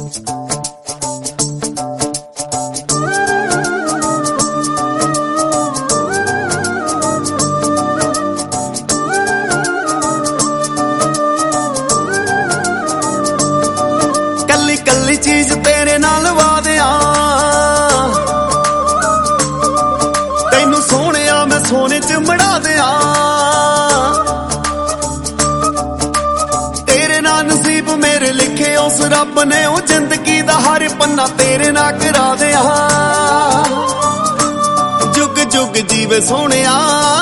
कल्ली कल्ली चीज तेरे नाल वादिया तैनू सोहणिया मैं सोने च मड़ा दिया तेरे नाल नसीब मेरे लिखे उस रब ने ओ जिंदगी दा हर पन्ना तेरे नाल करा दिया जुग जुग जीवे सोहणिया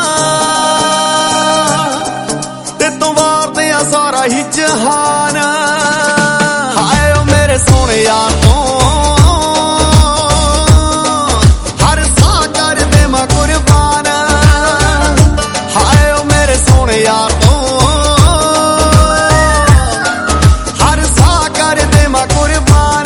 ते तू वार दिया सारा ही जहान हाय ओ मेरे सोहणे यार तो हर सा कर दे मैं कुर्बान हाय ओ मेरे सोहणे यार तो हर सा कर दे मैं कुर्बान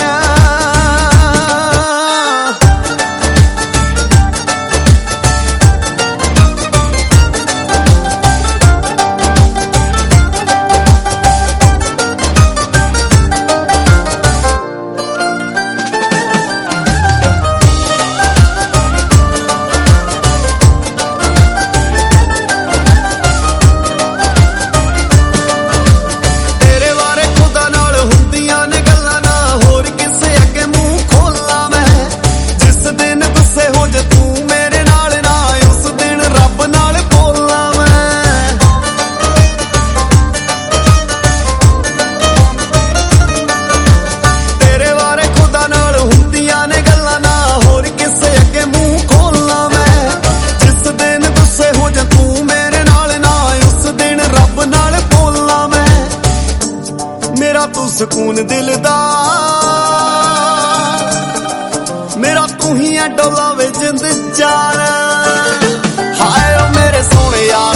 तू सुकून दिल दा मेरा तू ही है डोला वे जिंद जान हाय ओ मेरे सोहणे यार